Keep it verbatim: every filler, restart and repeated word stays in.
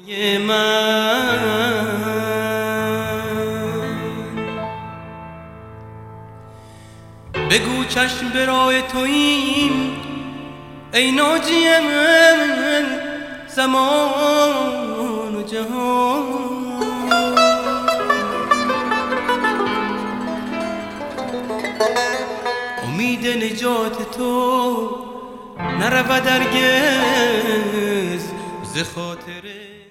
من بگو چشم برای توییم ای ناجی من زمان و جهان. امید نجات تو نرود هرگز ز خاطر